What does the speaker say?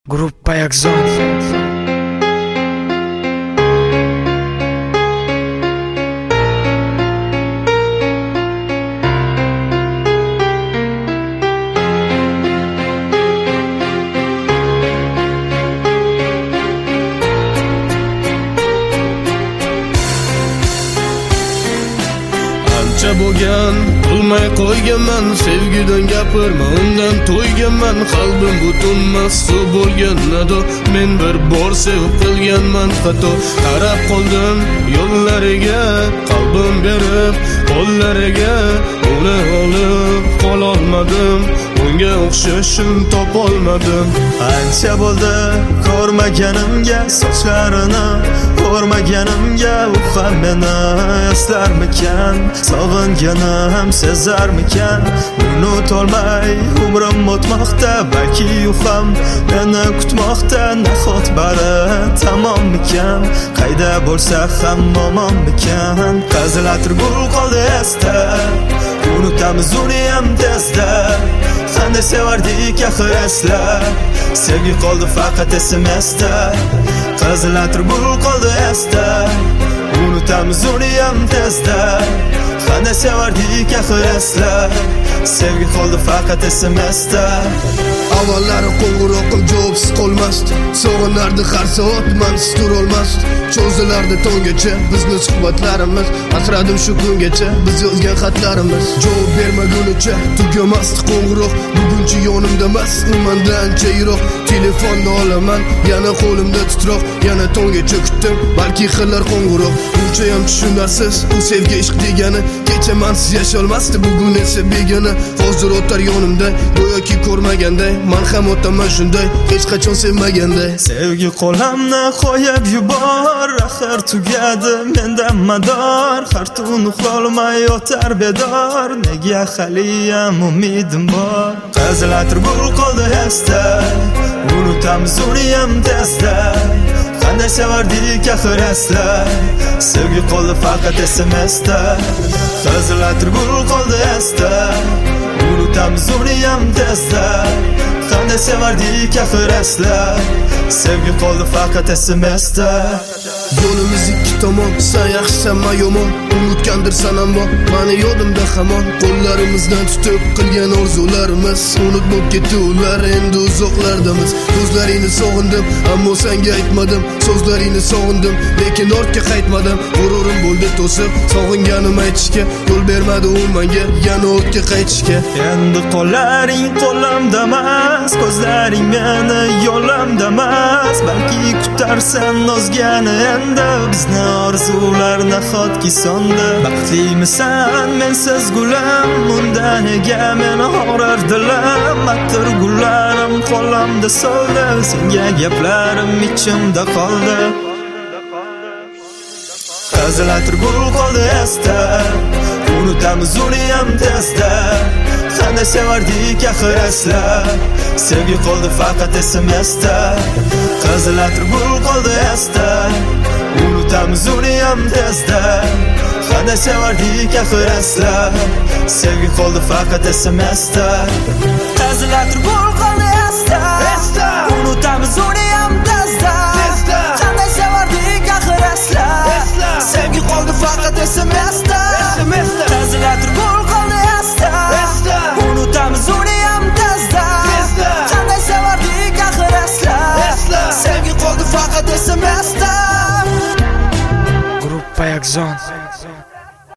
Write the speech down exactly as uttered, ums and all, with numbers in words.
Gruppa Yakzon. Ancha bo'lgan, qilmay qo'yganman, sevgidan gapirma, undan to'yganman, qalbim butunmas suv bo'lgan nado, men bir bor sevib qilganman xato, qarab qoldim yo'llariga, qalbim berib qo'llariga, uni olib qololmadim, unga o'xshashim topolmadim. Ancha bo'ldi ko'rmaganimga, sochlarini ko'rmaganimga, u ham meni eslarmikan, sog'inganim sezarmikan, unutolmay umrim o'tmoqda, balki u ham meni kutmoqda, nahot bari tamommikan, qayda bo'lsa ham omonmikan, qazilatir gul qoldi esda, unutamiz uni ham tezda, qanday sevardik axir esla, sevgi qoldi faqat esimizda, qazilatir gul qoldi esda, unutamiz uni ham tezda, qanday sevardik axir esla, sevgi qoldi faqat esimizda. Avvallari qo'ng'iroqim javobsiz qolmasdi, sog'inardi har soat mansiz turolmasdi, cho'zilardi tonggacha bizni suhbatlarimiz, asradim shu kungacha biz yozgan xatlarimiz, javob bermagunicha tugamasdi qo'ng'iroq, bugunchi yonimda emas, u mendan ancha yiroq, telefonni olaman yana qo'limda titroq, yana tonggacha kutdim, balki qilar qo'ng'iroq, buncha ham tushunarsiz u sevgi ishq degani, kecha mensiz yasholmasdi, bugun esa begona, hozir o'tar yonimda, go'yoki ko'rmaganday, men ham o'taman shunday, hech qachon sevmaganday. Sevgi qo'limni qo'yib yubor, axir tugadi mendan mador, har tun uxlolmay yotar bedor, nega haliyam umidim bor, qazilatir gul qoldi esda, unutamiz uni ham tezda, qanday sevardik axir esla, sevgi qoldi faqat esimizda, qazilatir gul qoldi esda, unutamiz uni ham tezda, qanday sevardik axir esla, sevgi qoldi faqat esimizda. Yo'limiz ikki tomon, sen yaxshi men yomon, unutgandirsan ammo meni yodimda hamon, qo'llarimizdan tutib qilgan orzularimiz, unut bo'lib ketdi ular, endi uzoqlardamiz. Ko'zlaringni sog'indim, ammo senga aytmadim, so'zlaringni sog'indim, lekin ortga qaytmadim, g'ururim bo'ldi to'sib, sog'inganim aytishga, yo'l bermadi u menga yana ortga qaytishga. Endi qo'llaring qo'limda emas, ko'zlaring meni yo'limda emas, balki kutarsan nozgani endi, bizni orzular nahotki so'ndi, baxtlimisan mensiz gulam, undan nega meni og'rir dilim, attir gullarim qo'limda soldi, senga gaplarim ichimda qoldi, qazilatir gul qoldi esda, unutamiz uni ham tezda, qanday sevardik axir esla, sevgi qoldi faqat esimizda, qazilatir gul qoldi esda, unutamiz uni ham tezda, qanday sevardik axir esla, sevgi qoldi faqat esimizda, qazilatir gul qoldi esda, unutamiz uni ham tezda, qanday sevardik axir esla, sevgi qoldi faqat esimizda, qazilatir gul qoldi esda, unutamiz uni ham tezda, qanday sevardik axir esla, sevgi qoldi faqat esimizda. Gruppa Yakzon.